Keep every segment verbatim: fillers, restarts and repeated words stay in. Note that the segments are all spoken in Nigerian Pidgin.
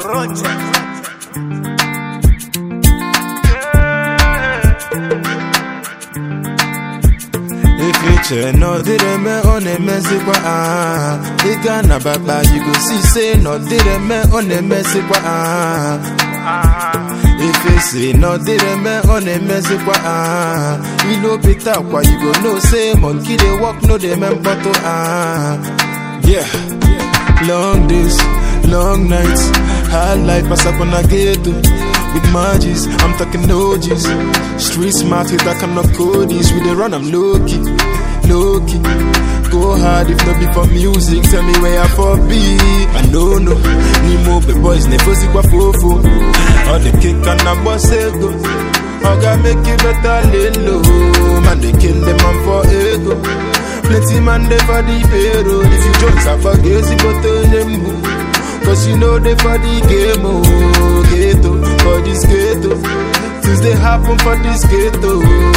Rocha. If no did me on a messy ah, it gonna baba you go see say no did me on a messy ah. If you say no did me on a messy ah, you know better why you go no say monkey they walk no they member to ah. Yeah, long days, long nights, hard life pass up on a ghetto. With magis, I'm talking O Gs. Street smart, hit that kind of codies. With the run, I'm low-key, low-key. Go hard if not be for music. Tell me where I for be. I know, no. Nemo, the boys, never see what fofo. All the kick and the boss go. I gotta make it better, lay low. Man, they kill them man for ego. Plenty man, they for the payroll. If you jokes, I forget you, but turn them move. Cause you know they for the game, oh, ghetto, for this ghetto. Things they happen for this ghetto.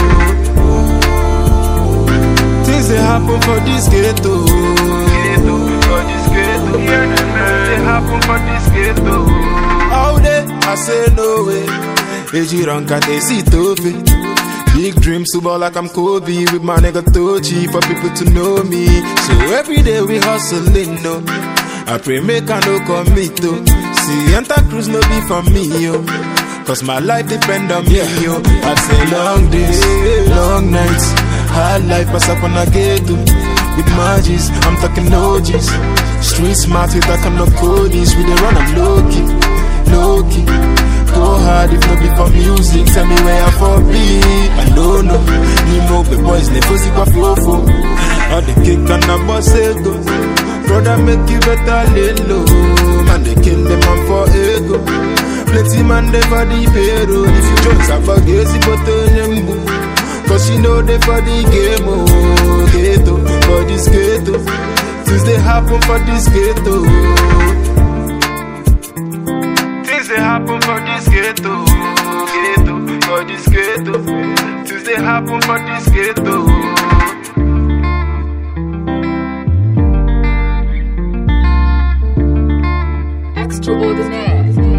Things they happen for this ghetto. Ghetto, for this ghetto. They happen for this ghetto. All day, I say no way. Eji ranka te si tofe. Big dreams to ball like I'm Kobe. With my nigga Tochi for people to know me. So every day we hustling, no. I pray make I no commit to. See, enter cruise no be for me, yo. Cause my life depend on me, yo. I say long days, long nights, hard life pass up on a ghetto. With magis, I'm talking O Gs. Street smart with that kind of codies. With the run, I'm low-key, low-key. Go hard if no be for music. Tell me where I for be. I know, no. Nemo, the boys, never see what fofo. All the kick and the boss go. Brother make you better lay low. Man they kill them man for ego. Plenty man they for the payroll. If you jokes I forget you but turn them move. Cause you know they for the game, oh, ghetto, for this ghetto. Things they happen for this ghetto. Things they happen for this ghetto. Ghetto, for this ghetto. Things they happen for this ghetto. Extraordinaire.